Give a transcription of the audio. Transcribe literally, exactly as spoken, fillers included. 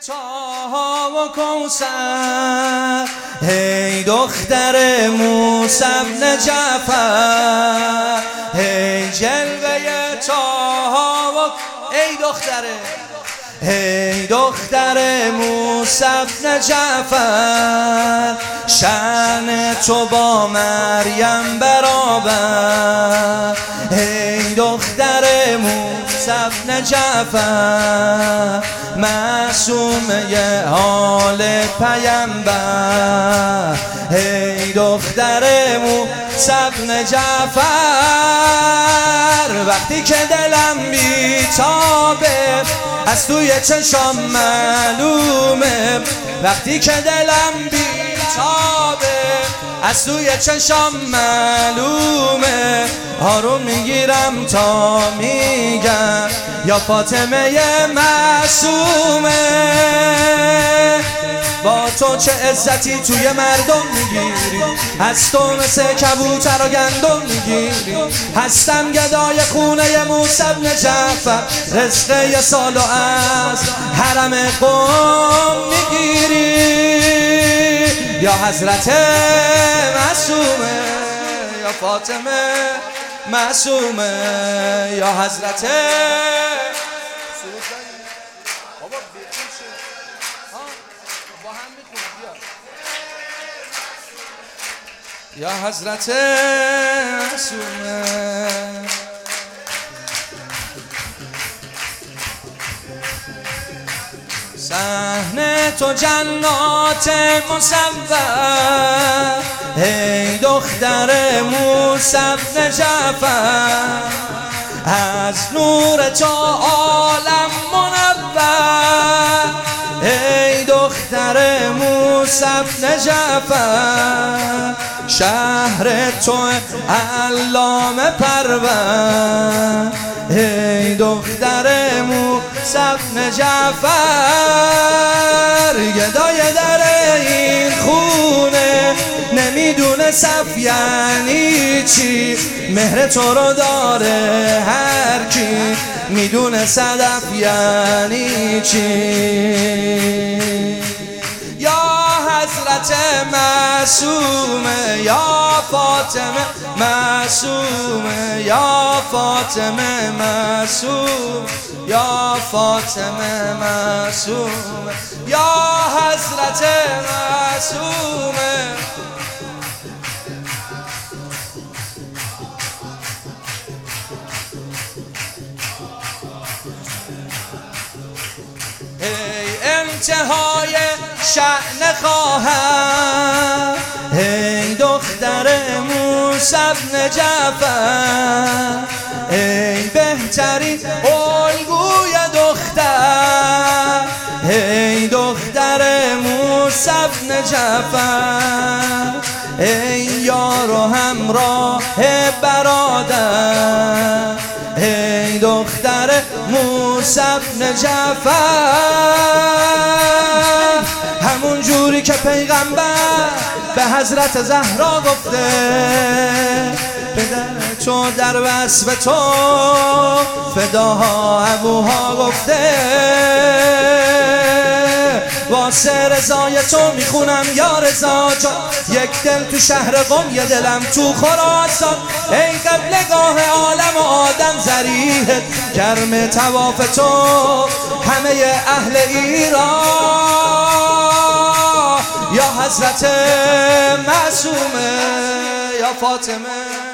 طه و کوثر، هی دختر موسی بن جعفر، هی جلوه طه و ای دختره، هی دختر موسی بن جعفر، شأن تو با مریم برابر، هی دختر موسی بن جعفر، معصومه آل پیمبر، هی دختر موسی بن جعفر، وقتی که دلم بیتابه از توی چشام معلومه، وقتی که دلم بیتابه از توی چشام معلومه، آروم میگیرم تا میگم یا فاطمه معصومه، با تو چه عزتی توی مردم میگیری، از تو مثل کبوتر و گندم میگیری، هستم گدای خونه موسی بن جعفر، رزق یه سالو از حرم قم میگیری، یا حضرت معصومه یا فاطمه معصومه، یا حضرت یا حضرت معصومه. صحنه تو جنات مصور، ای دختر موسی بن جعفر، از نور تو عالم منور، ای دختر موسی بن جعفر، شهر تو علامه پرور، ای دختر موسی بن جعفر، گدای در این خونه نمیدونه صف یعنی چی، مهر تو رو داره هر کی میدونه صدف یعنی چی، یا حضرت معصومه یا فاطمه معصومه، یا فاطمه معصومه، یا فاطمه معصومه، یا حضرت معصومه. ای انتهای شأن خواهر، ای دختر موسی بن جعفر، ای بهترین الگوی دختر، ای دختر موسی بن جعفر، ای یار و همراه برادر، ای دختر موسی بن جعفر، همون جوری که پیغمبر به حضرت زهرا گفته، پدر تو در وصف تو فداها ابوها گفته، واسه رضای تو میخونم یا رضا جان، یک دل تو شهر قم یه دلم تو خراسان، ای قبلگاه عالم و آدم ذریحت، گرم طواف تو همه اهل ایران، یا حضرت معصومه یا فاطمه